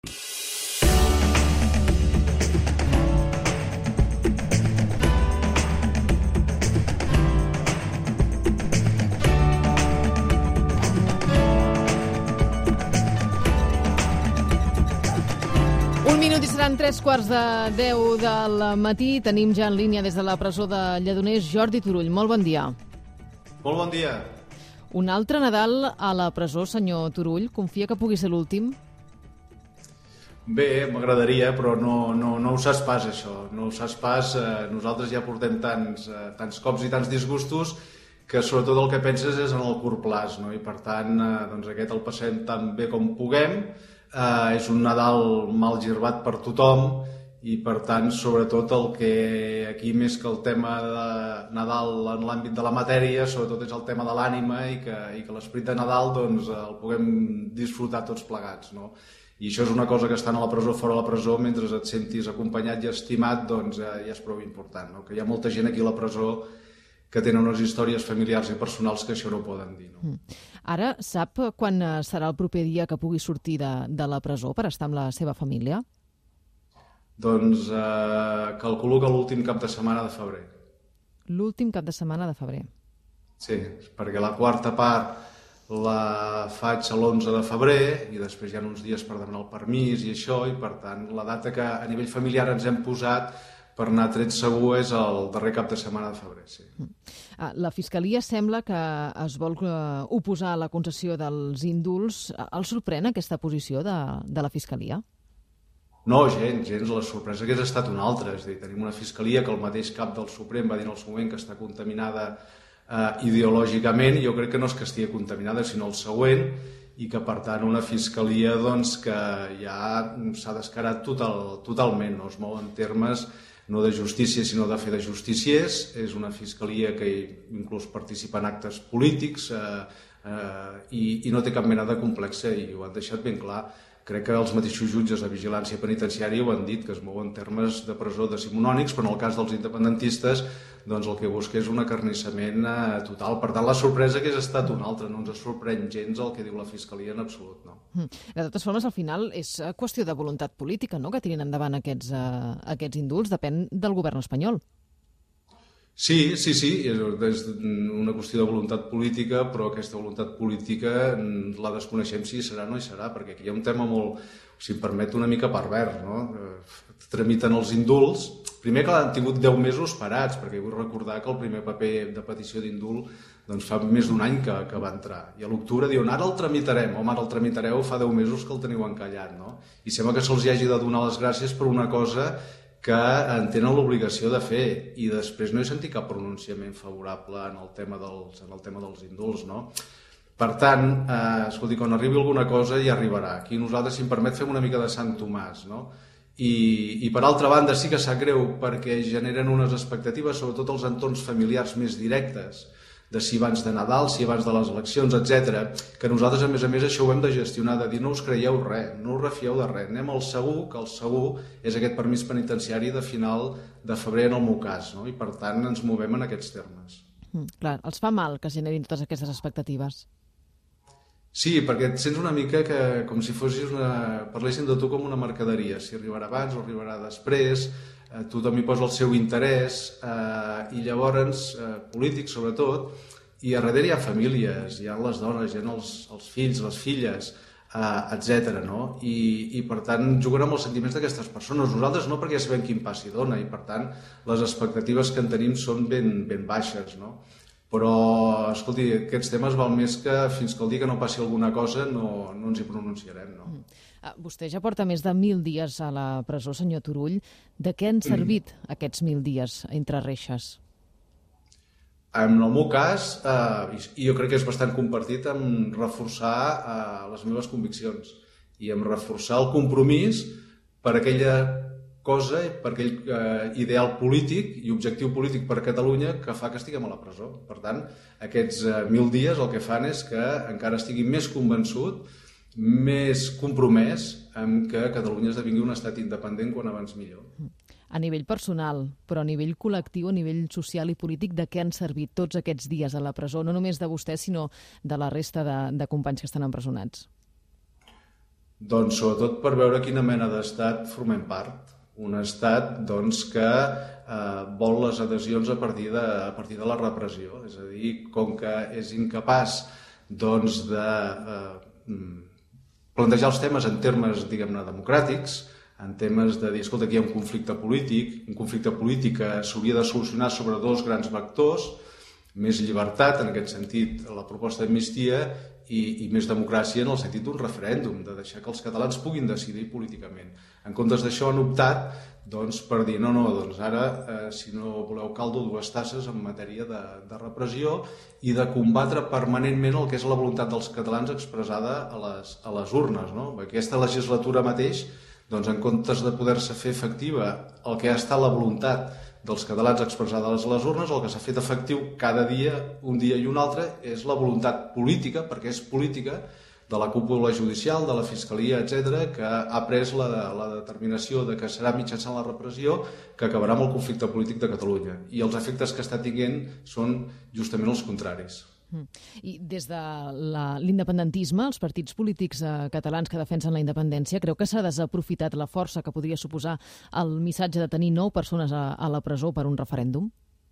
I seran 3:15 del matí. Tenim ja en línia des de la presó de Lledoners Jordi Turull. Molt bon dia. Molt bon dia. Un altre Nadal a la presó, senyor Turull. Confia que pugui ser l'últim? Bé, m'agradaria, però no ho saps pas, això. No ho saps pas. Nosaltres ja portem tants cops i tants disgustos que sobretot el que penses és en el curt plaç, no? I per tant, doncs aquest el passem tan bé com puguem. És un Nadal mal girbat per tothom i per tant sobretot el que aquí més que el tema de Nadal en l'àmbit de la matèria sobretot és el tema de l'ànima i que l'esperit de Nadal doncs, el puguem disfrutar tots plegats, no? I això és una cosa que estant a la presó o fora de la presó mentre et sentis acompanyat i estimat doncs ja és prou important, no? Que hi ha molta gent aquí a la presó que tenen unes històries familiars i personals que això no ho poden dir, no? Ara sap quan serà el proper dia que pugui sortir de la presó per estar amb la seva família? Doncs calculo que l'últim cap de setmana de febrer. L'últim cap de setmana de febrer. Sí, perquè la quarta part la faig a l'11 de febrer i després hi ha uns dies per demanar el permís i això, i per tant la data que a nivell familiar ens hem posat per anar tret segur és el darrer cap de setmana de febrer, sí. La Fiscalia sembla que es vol oposar a la concessió dels indults. El sorprèn aquesta posició de la Fiscalia? No, gens. La sorpresa hagués estat una altra. És a dir, tenim una Fiscalia que el mateix cap del Suprem va dir en el seu moment que està contaminada ideològicament, i jo crec que no és que estigui contaminada, sinó el següent, i que per tant una Fiscalia doncs, que ja s'ha descarat totalment, no es mou en termes no de justícia, sinó de fer de justiciers. És una fiscalia que inclús participa en actes polítics i no té cap mena de complex, i ho han deixat ben clar. Crec que els mateixos jutges de vigilància penitenciària ho han dit, que es mou en termes de presó decimonònics, però en el cas dels independentistes doncs el que busca és un acarnissament total. Per tant, la sorpresa hagués estat una altra. No ens sorprèn gens el que diu la Fiscalia en absolut, no. De totes formes, al final és qüestió de voluntat política, no?, que tirin endavant aquests indults. Depèn del govern espanyol. Sí, és una qüestió de voluntat política, però aquesta voluntat política la desconeixem si hi serà o no hi serà, perquè aquí hi ha un tema molt, si em permet, una mica pervers, no? Tramiten els indults. Primer que l'han tingut 10 mesos parats, perquè vull recordar que el primer paper de petició d'indult doncs fa més d'un any que va entrar. I a l'octubre diuen, ara el tramitarem. Home, ara el tramitareu, fa 10 mesos que el teniu encallat, no? I sembla que se'ls hagi de donar les gràcies per una cosa que en tenen l'obligació de fer, i després no he sentit cap pronunciament favorable en el tema dels indults, no? Per tant, escolti, quan arribi alguna cosa ja arribarà. Aquí nosaltres, si em permet, fem una mica de Sant Tomàs, no? I per altra banda sí que sap greu perquè generen unes expectatives, sobretot els entorns familiars més directes, de si abans de Nadal, si abans de les eleccions, etc. Que nosaltres, a més, això ho hem de gestionar, de dir no us creieu res, no us refieu de res, anem al segur, que el segur és aquest permís penitenciari de final de febrer en el meu cas, no? I per tant ens movem en aquests termes. Clar, els fa mal que generin totes aquestes expectatives. Sí, perquè et sents una mica que com si parlessin de tu com una mercaderia, si arribarà abans o arribarà després, tothom hi posa el seu interès, i llavors, polítics sobretot, i a darrere hi ha famílies, hi ha les dones, hi ha els fills, les filles, etc. no? I per tant juguen amb els sentiments d'aquestes persones. Nosaltres no, perquè ja sabem quin pas hi dona, i per tant les expectatives que en tenim són ben baixes, no? Però, escolti, aquests temes val més que fins que el dia que no passi alguna cosa no ens hi pronunciarem, no? Vostè ja porta més de 1.000 dies a la presó, senyor Turull. De què han servit aquests 1.000 dies entre reixes? En el meu cas, i jo crec que és bastant compartit, en reforçar les meves conviccions i en reforçar el compromís per aquella cosa, per aquell ideal polític i objectiu polític per a Catalunya que fa que estiguem a la presó. Per tant, aquests 1.000 dies el que fan és que encara estigui més convençut, més compromès amb que Catalunya esdevingui un estat independent quan abans millor. A nivell personal, però a nivell col·lectiu, a nivell social i polític, de què han servit tots aquests dies a la presó? No només de vostè, sinó de la resta de companys que estan empresonats. Doncs sobretot per veure quina mena d'estat formem part. Un estat doncs, que vol les adhesions a partir de la repressió. És a dir, com que és incapaç doncs, de plantejar els temes en termes, diguem-ne, democràtics, en temes de dir, escolta, aquí hi ha un conflicte polític que s'hauria de solucionar sobre dos grans vectors, més llibertat, en aquest sentit, la proposta d'amnistia, i més democràcia en el sentit d'un referèndum, de deixar que els catalans puguin decidir políticament. En comptes d'això han optat doncs, per dir no, doncs ara, si no voleu caldo, dues tasses en matèria de repressió i de combatre permanentment el que és la voluntat dels catalans expressada a les urnes. No? Aquesta legislatura mateix, doncs, en comptes de poder-se fer efectiva el que ha estat la voluntat dels catalans expressades a les urnes, el que s'ha fet efectiu cada dia, un dia i un altre, és la voluntat política, perquè és política, de la cúpula judicial, de la Fiscalia, etc., que ha pres la determinació de que serà mitjançant la repressió que acabarà amb el conflicte polític de Catalunya. I els efectes que està tinguent són justament els contraris. I des de l'independentisme, els partits polítics catalans que defensen la independència, creu que s'ha desaprofitat la força que podria suposar el missatge de tenir 9 persones a la presó per un referèndum?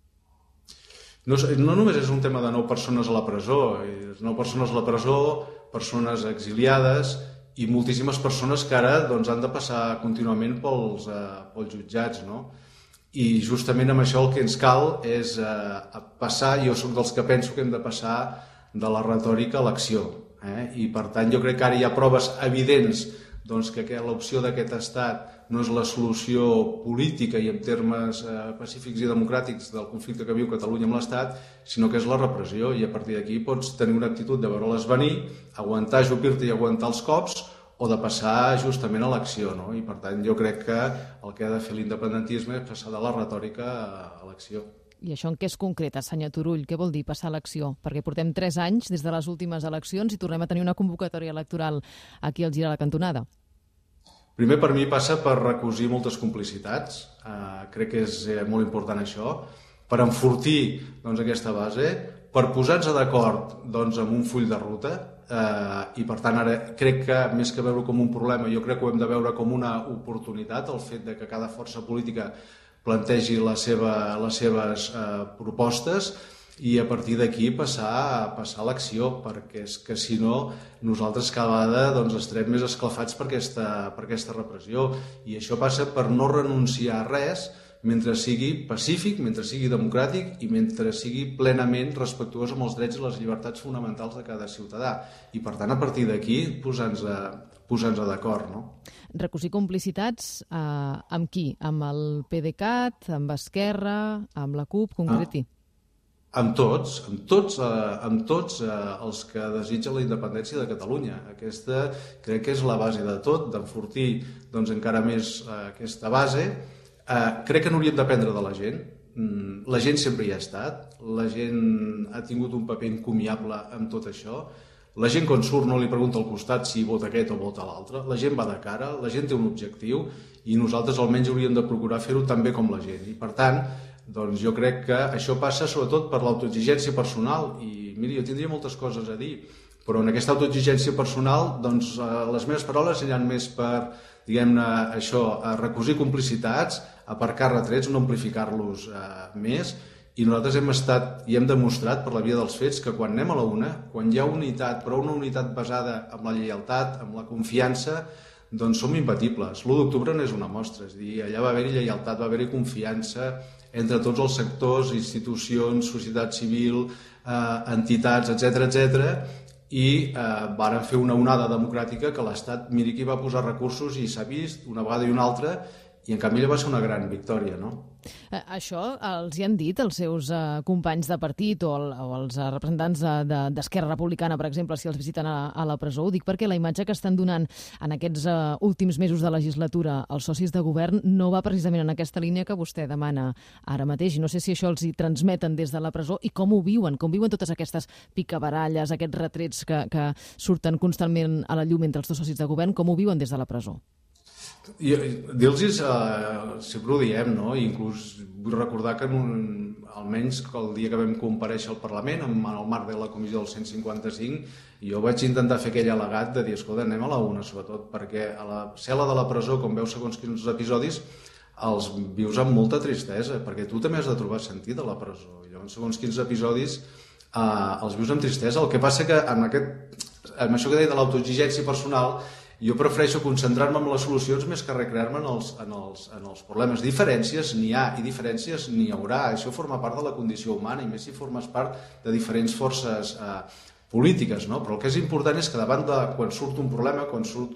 No només és un tema de 9 persones a la presó, 9 persones a la presó, persones exiliades i moltíssimes persones que ara doncs, han de passar contínuament pels jutjats, no? I justament amb això el que ens cal és passar, jo soc dels que penso que hem de passar de la retòrica a l'acció. I per tant jo crec que ara hi ha proves evidents doncs, que l'opció d'aquest estat no és la solució política i en termes pacífics i democràtics del conflicte que viu Catalunya amb l'Estat, sinó que és la repressió i a partir d'aquí pots tenir una actitud de veure-les venir, aguantar, ajupir-te i aguantar els cops, o de passar justament a l'acció. No? I per tant jo crec que el que ha de fer l'independentisme és passar de la retòrica a l'acció. I això en què es concreta, senyor Turull? Què vol dir passar a l'acció? Perquè portem 3 anys des de les últimes eleccions i tornem a tenir una convocatòria electoral aquí al Gir a la Cantonada. Primer, per mi passa per recosir moltes complicitats. Crec que és molt important això. Per enfortir doncs, aquesta base, per posar-nos d'acord doncs, amb un full de ruta, i per tant ara crec que més que veure com un problema jo crec que ho hem de veure com una oportunitat, el fet de que cada força política plantegi les seves propostes i a partir d'aquí passar a l'acció, perquè és que si no nosaltres cada vegada doncs, estarem més esclafats per aquesta repressió i això passa per no renunciar a res mentre sigui pacífic, mentre sigui democràtic i mentre sigui plenament respectuós amb els drets i les llibertats fonamentals de cada ciutadà. I per tant, a partir d'aquí, posar-nos d'acord. No? Recosir complicitats amb qui? Amb el PDeCAT, amb Esquerra, amb la CUP, concreti? Amb tots els que desitgen la independència de Catalunya. Aquesta crec que és la base de tot, d'enfortir doncs, encara més aquesta base. Crec que n'hauríem d'aprendre de la gent. La gent sempre hi ha estat. La gent ha tingut un paper encomiable amb tot això. La gent quan surt no li pregunta al costat si vota aquest o vota l'altre. La gent va de cara, la gent té un objectiu i nosaltres almenys hauríem de procurar fer-ho tan bé com la gent. I per tant, doncs jo crec que això passa sobretot per l'autoexigència personal. I miri, jo tindria moltes coses a dir, però en aquesta autoexigència personal doncs, les meves paraules aniran més per diguem-ne això, a recosir complicitats, aparcar retrets, no amplificar-los més, i nosaltres hem estat i hem demostrat per la via dels fets que quan anem a la una, quan hi ha unitat, però una unitat basada en la lleialtat, en la confiança, doncs som imbatibles. L'1 d'octubre no és una mostra, és a dir, allà va haver-hi lleialtat, va haver-hi confiança entre tots els sectors, institucions, societat civil, entitats, etc. I varen fer una onada democràtica que l'Estat, miri qui va posar recursos i s'ha vist una vegada i una altra i en canvi va ser una gran victòria, no? Això els hi han dit els seus companys de partit o els representants d'Esquerra Republicana, per exemple, si els visiten a la presó? Ho dic perquè la imatge que estan donant en aquests últims mesos de legislatura els socis de govern no va precisament en aquesta línia que vostè demana ara mateix. No sé si això els hi transmeten des de la presó i com ho viuen, totes aquestes picabaralles, aquests retrets que surten constantment a la llum entre els dos socis de govern, com ho viuen des de la presó? Dir-los, sempre ho diem, no? I inclús vull recordar que almenys el dia que vam comparèixer al Parlament, en el marc de la comissió del 155, jo vaig intentar fer aquell al·legat de dir, escolta, anem a la una, sobretot, perquè a la cel·la de la presó, com veus segons quins episodis, els vius amb molta tristesa, perquè tu també has de trobar sentit a la presó. I llavors, segons quins episodis, els vius amb tristesa. El que passa que amb això que deia de l'autoexigència personal, jo prefereixo concentrar-me en les solucions més que recrear-me en els problemes. Diferències n'hi ha i diferències n'hi haurà. Això forma part de la condició humana, i més si formes part de diferents forces polítiques, no? Però el que és important és que davant de quan surt un problema, quan surt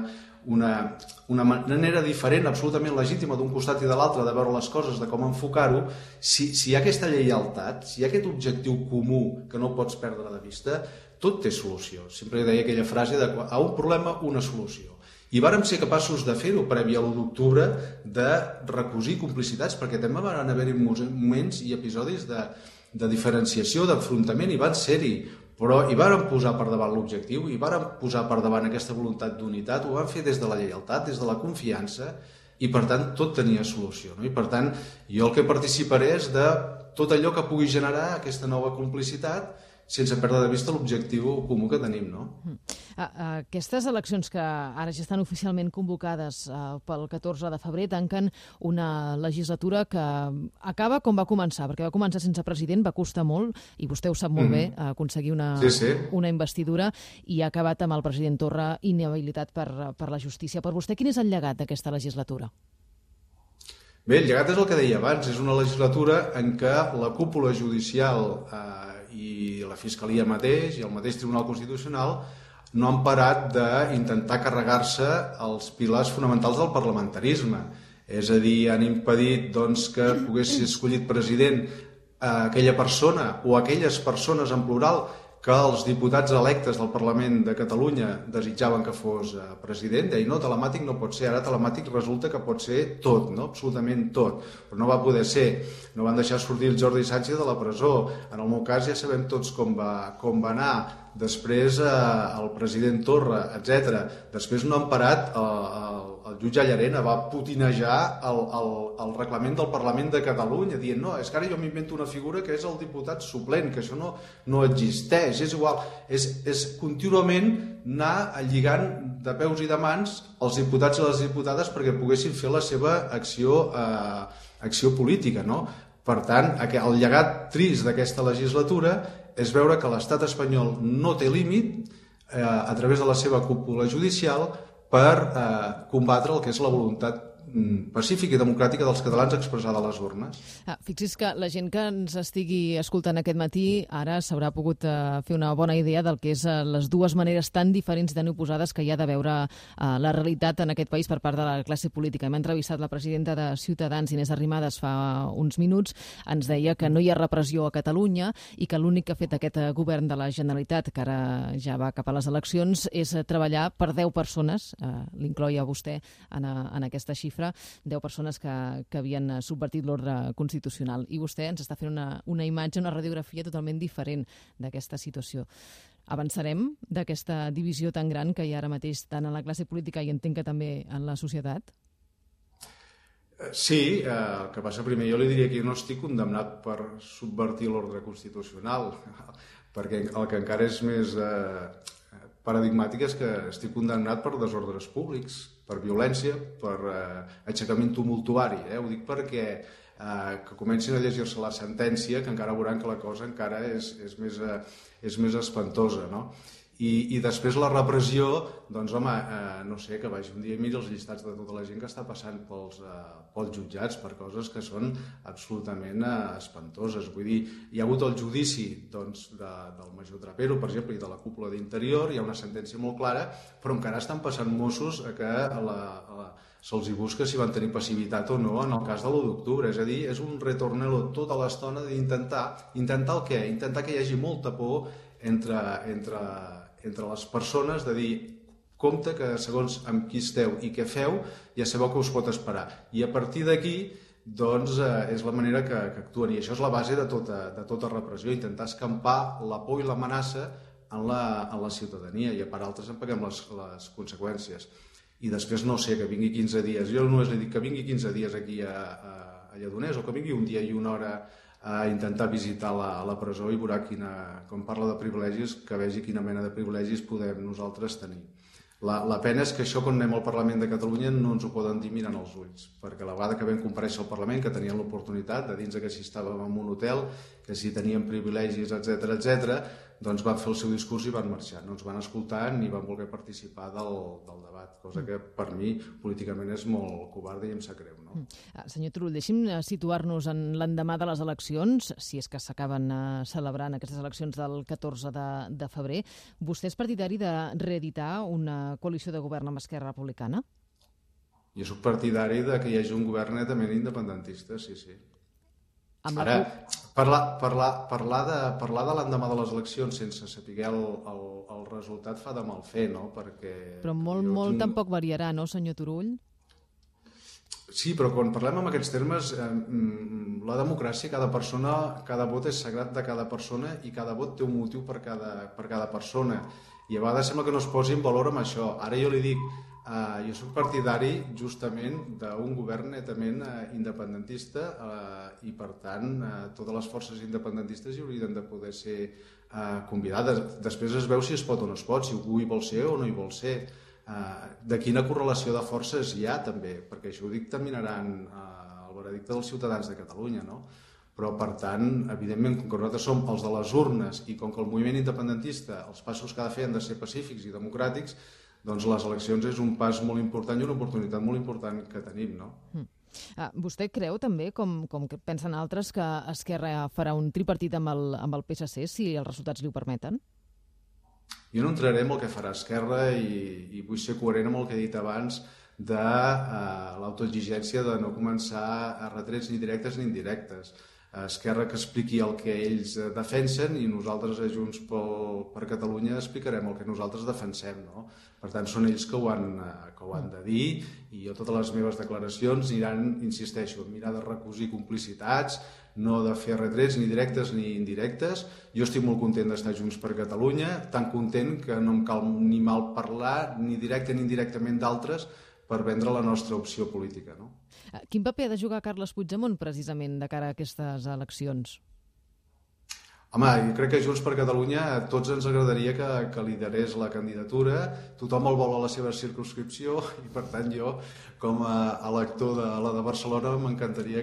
una manera diferent, absolutament legítima d'un costat i de l'altre de veure les coses, de com enfocar-ho, si hi ha aquesta lleialtat, si hi ha aquest objectiu comú que no pots perdre de vista, tot té solució. Sempre deia aquella frase de a un problema, una solució. I vàrem ser capaços de fer-ho previ a l'1 d'octubre, de recosir complicitats, perquè també van haver-hi moments i episodis de diferenciació, d'enfrontament, i van ser-hi, però hi vàrem posar per davant l'objectiu, i vàrem posar per davant aquesta voluntat d'unitat, ho vam fer des de la lleialtat, des de la confiança, i per tant tot tenia solució, no? I per tant jo el que participaré és de tot allò que pugui generar aquesta nova complicitat, sense perdre de vista l'objectiu comú que tenim, no? Aquestes eleccions que ara ja estan oficialment convocades pel 14 de febrer tanquen una legislatura que acaba com va començar, perquè va començar sense president, va costar molt, i vostè ho sap molt bé, aconseguir una investidura, i ha acabat amb el president Torra inhabilitat per la justícia. Per vostè, quin és el llegat d'aquesta legislatura? Bé, el llegat és el que deia abans, és una legislatura en què la cúpula judicial i la Fiscalia mateix i el mateix Tribunal Constitucional no han parat d'intentar carregar-se els pilars fonamentals del parlamentarisme. És a dir, han impedit que pogués ser escollit president aquella persona o aquelles persones en plural que els diputats electes del Parlament de Catalunya desitjaven que fos president. Deia, no, telemàtic no pot ser, ara telemàtic resulta que pot ser tot, no? Absolutament tot, però no va poder ser. No van deixar sortir el Jordi Sánchez de la presó. En el meu cas ja sabem tots com va anar. Després el president Torra, etc. Després no han parat, el jutge Llarena va putinejar el reglament del Parlament de Catalunya, dient, no, és que ara jo m'invento una figura que és el diputat suplent, que això no existeix, és igual. És contínuament anar lligant de peus i de mans els diputats i les diputades perquè poguessin fer la seva acció política, no? Per tant, el llegat trist d'aquesta legislatura és veure que l'estat espanyol no té límit a través de la seva cúpula judicial per combatre el que és la voluntat pacífica i democràtica dels catalans expressada a les urnes. Fixi's que la gent que ens estigui escoltant aquest matí ara s'haurà pogut fer una bona idea del que és les dues maneres tan diferents i tan oposades que hi ha de veure la realitat en aquest país per part de la classe política. Hem entrevistat la presidenta de Ciutadans, Inés Arrimadas, fa uns minuts. Ens deia que no hi ha repressió a Catalunya i que l'únic que ha fet aquest govern de la Generalitat, que ara ja va cap a les eleccions, és treballar per 10 persones, l'incloia vostè en aquesta xifra, 10 persones que havien subvertit l'ordre constitucional. I vostè ens està fent una imatge, una radiografia totalment diferent d'aquesta situació. Avançarem d'aquesta divisió tan gran que hi ha ara mateix tant en la classe política i entenc que també en la societat? Sí, el que passa primer, jo li diria que jo no estic condemnat per subvertir l'ordre constitucional, perquè el que encara és més paradigmàtic és que estic condemnat per desordres públics, per violència, per aixecament tumultuari. Ho dic perquè que comencin a llegir-se la sentència, que encara veuran que la cosa encara és més espantosa, no? I després la repressió, doncs home, no sé, que vagi un dia i miri els llistats de tota la gent que està passant pels jutjats per coses que són absolutament espantoses. Vull dir, hi ha hagut el judici del major Trapero, per exemple, i de la cúpula d'Interior, hi ha una sentència molt clara, però encara estan passant Mossos que se'ls hi busca si van tenir passivitat o no en el cas de l'1 d'octubre. És a dir, és un retornelo tota l'estona d'intentar el què? Intentar que hi hagi molta por entre les persones, de dir, compte que segons amb qui esteu i què feu, ja sabeu que us pot esperar. I a partir d'aquí, doncs, és la manera que actuen. I això és la base de tota repressió, intentar escampar la por i l'amenaça en la ciutadania, i a part altres en paguem les conseqüències. i després no sé, que vingui 15 dies. Jo només li dic que vingui 15 dies aquí a Lledoners, o que vingui un dia i una hora a intentar visitar la presó i veurà com parla de privilegis, que vegi quina mena de privilegis podem nosaltres tenir. La pena és que això, quan anem al Parlament de Catalunya, no ens ho poden dir mirant als ulls, perquè la vegada que vam comparèixer al Parlament, que tenien l'oportunitat de dir que si estàvem en un hotel, que si teníem privilegis, etc, doncs van fer el seu discurs i van marxar. No ens van escoltar ni van voler participar del debat, cosa que per mi políticament és molt covarda i em sap greu. No? Senyor Turull, deixi'm situar-nos en l'endemà de les eleccions, si és que s'acaben celebrant aquestes eleccions del 14 de febrer. Vostè és partidari de reeditar una coalició de govern amb Esquerra Republicana? Jo soc partidari que hi hagi un govern netament independentista, sí. Ara, parlar de l'endemà de les eleccions sense saber el resultat fa de mal fer, no? Però molt tampoc variarà, no, senyor Turull? Sí, però quan parlem en aquests termes, la democràcia, cada vot és sagrat de cada persona i cada vot té un motiu per cada persona. I a vegades sembla que no es posi en valor amb això. Ara jo li dic, jo soc partidari justament d'un govern netament independentista i per tant totes les forces independentistes hi haurien de poder ser convidades. Després es veu si es pot o no es pot, si algú hi vol ser o no hi vol ser. De quina correlació de forces hi ha també, perquè això ho dictaminaran el veredicte dels ciutadans de Catalunya, no? Però, per tant, evidentment, com que nosaltres som els de les urnes i com que el moviment independentista, els passos que ha de fer han de ser pacífics i democràtics, doncs les eleccions és un pas molt important i una oportunitat molt important que tenim, no? Vostè creu també, com que pensen altres, que Esquerra farà un tripartit amb el PSC si els resultats li ho permeten? Jo no entraré en el que farà Esquerra i vull ser coherent amb el que he dit abans de l'autoexigència de no començar a retrets ni directes ni indirectes. Esquerra que expliqui el que ells defensen i nosaltres a Junts per Catalunya explicarem el que nosaltres defensem, no? Per tant, són ells que ho han de dir i jo totes les meves declaracions aniran, insisteixo, mirar de recosir complicitats, no de fer retrets ni directes ni indirectes. Jo estic molt content d'estar Junts per Catalunya, tan content que no em cal ni mal parlar ni directe ni indirectament d'altres per vendre la nostra opció política, no? Quin paper ha de jugar Carles Puigdemont precisament de cara a aquestes eleccions? Home, jo crec que Junts per Catalunya a tots ens agradaria que liderés la candidatura. Tothom el vol a la seva circumscripció i, per tant, jo, com a elector de la de Barcelona, m'encantaria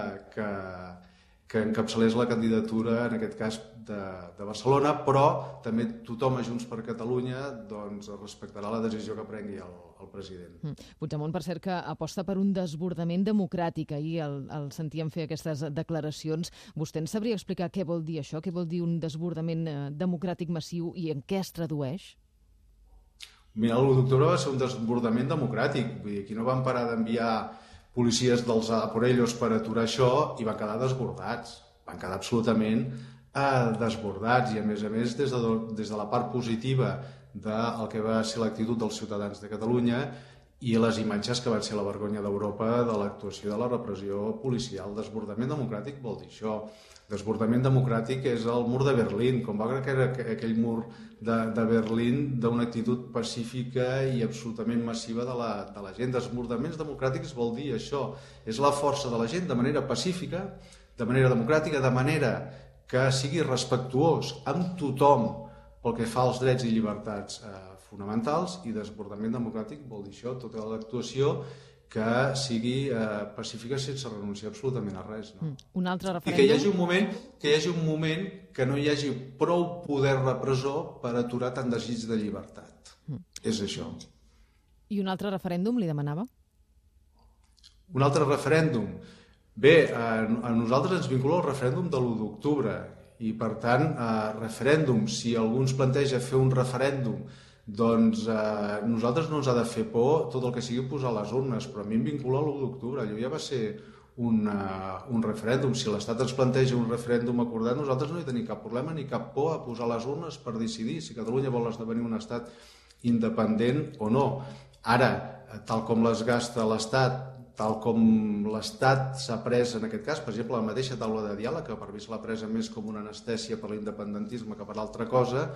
que encapçalés la candidatura, en aquest cas, de Barcelona, però també tothom a Junts per Catalunya doncs, respectarà la decisió que prengui el president. Puigdemont, per cert, que aposta per un desbordament democràtic. Ahir el sentíem fer aquestes declaracions. Vostè ens sabria explicar què vol dir això? Què vol dir un desbordament democràtic massiu i en què es tradueix? Mira, l'1 d'octubre va ser un desbordament democràtic. Vull dir, aquí no van parar d'enviar policies dels a por ellos per aturar això i van quedar desbordats. Van quedar absolutament desbordats i, a més, des de la part positiva del que va ser l'actitud dels ciutadans de Catalunya i les imatges que van ser la vergonya d'Europa de l'actuació de la repressió policial. Desbordament democràtic vol dir això. Desbordament democràtic és el mur de Berlín, com va creure aquell mur de Berlín d'una actitud pacífica i absolutament massiva de la gent. Desbordaments democràtics vol dir això. És la força de la gent de manera pacífica, de manera democràtica, de manera que sigui respectuós amb tothom pel que fa als drets i llibertats fonamentals, i desbordament democràtic vol dir això, tota l'actuació que sigui pacífica sense renunciar absolutament a res. No? Un altre referèndum... I que hi hagi un moment que no hi hagi prou poder repressor per aturar tant desig de llibertat. És això. I un altre referèndum, li demanava? Un altre referèndum. Bé, a nosaltres ens vincula el referèndum de l'1 d'octubre i, per tant, referèndum, si algú ens planteja fer un referèndum, doncs nosaltres no ens ha de fer por tot el que sigui posar les urnes, però a mi em vincula l'1 d'octubre. Allò ja va ser un referèndum. Si l'Estat ens planteja un referèndum acordat, nosaltres no hi tenim cap problema ni cap por a posar les urnes per decidir si Catalunya vol esdevenir un estat independent o no. Ara, tal com les gasta l'Estat, tal com l'Estat s'ha pres en aquest cas, per exemple, la mateixa taula de diàleg, que per mi se l'ha presa més com una anestèsia per l'independentisme que per altra cosa,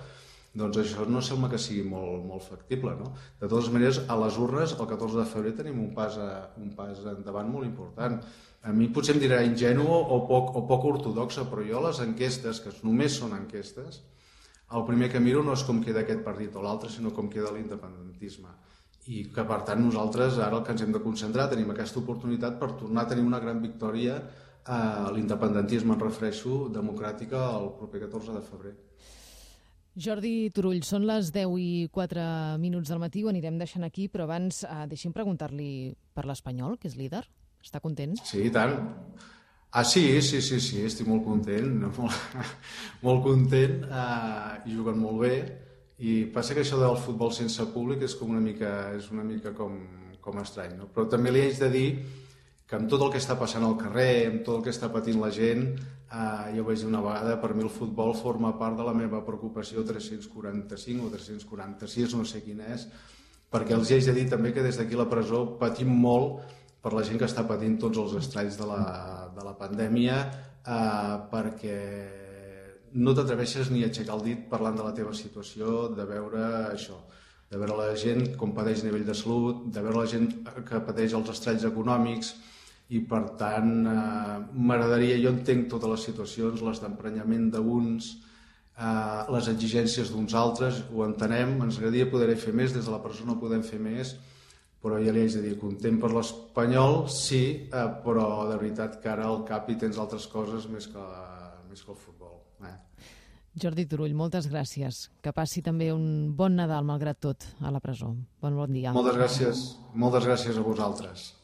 doncs això no sembla que sigui molt factible, no? De totes maneres, a les urnes, el 14 de febrer tenim un pas endavant molt important. A mi potser em dirà ingenu o poc ortodoxa, però jo les enquestes, que només són enquestes, el primer que miro no és com queda aquest partit o l'altre, sinó com queda l'independentisme. I que, per tant, nosaltres ara el que ens hem de concentrar, tenim aquesta oportunitat per tornar a tenir una gran victòria a l'independentisme, em refereixo, democràtica, el proper 14 de febrer. Jordi Turull, són les 10:04 del matí, ho anirem deixant aquí, però abans deixi'm preguntar-li per l'Espanyol, que és líder. Està content? Sí, i tant. Sí, estic molt content, molt content, i jugant molt bé. I passa que això del futbol sense públic és una mica com estrany, no? Però també li haig de dir que amb tot el que està passant al carrer, amb tot el que està patint la gent, jo vaig dir una vegada, per mi el futbol forma part de la meva preocupació 345 o 346, no sé quin és, perquè els haig de dir també que des d'aquí a la presó patim molt per la gent que està patint tots els estralls de la pandèmia, perquè no t'atreveixes ni a aixecar el dit parlant de la teva situació, de veure això, de veure la gent com pateix a nivell de salut, de veure la gent que pateix els estralls econòmics, i per tant m'agradaria, jo entenc totes les situacions, les d'emprenyament d'uns, les exigències d'uns altres, ho entenem, ens agradaria poder fer més, des de la presó no podem fer més, però ja li haig de dir, content per l'Espanyol, sí, però de veritat que ara al cap hi tens altres coses més que el futbol. Jordi Turull, moltes gràcies. Que passi també un bon Nadal, malgrat tot, a la presó. Bon dia. Moltes gràcies a vosaltres.